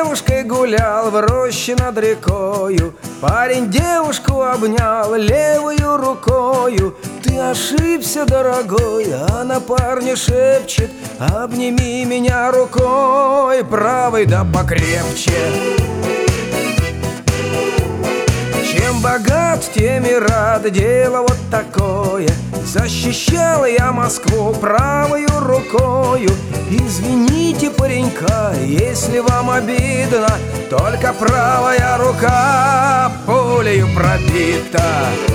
девушкой гулял в роще над рекою. Парень девушку обнял левою рукою. Ты ошибся, дорогой, она парню шепчет: обними меня рукой правой да покрепче. Чем богат, тем и рад, дело вот такое. Защищал я Москву правою рукою. Извините паренька, если вам обидно, только правая рука пулею пробита.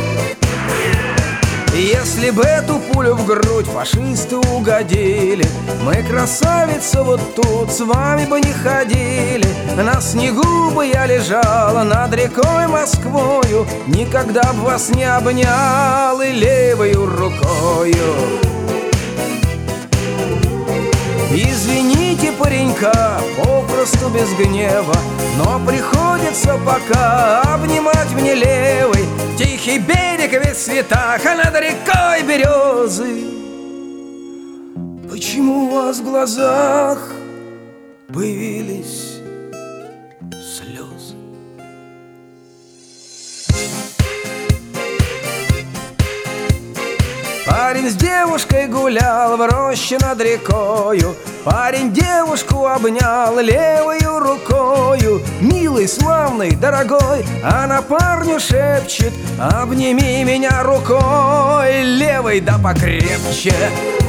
Если бы эту пулю в грудь фашисты угодили, мы, красавица, вот тут с вами бы не ходили. На снегу бы я лежала над рекой Москвою, никогда б вас не обнял и левою рукою. Извините паренька, попросту без гнева, но приходится пока обнимать мне левой. Тихий берег весь в цветах, а над рекой березы. Почему у вас в глазах появились слезы? Парень с девушкой гулял в роще над рекою. Парень девушку обнял левою рукою. Милый, славный, дорогой, она парню шепчет: обними меня рукой левой да покрепче.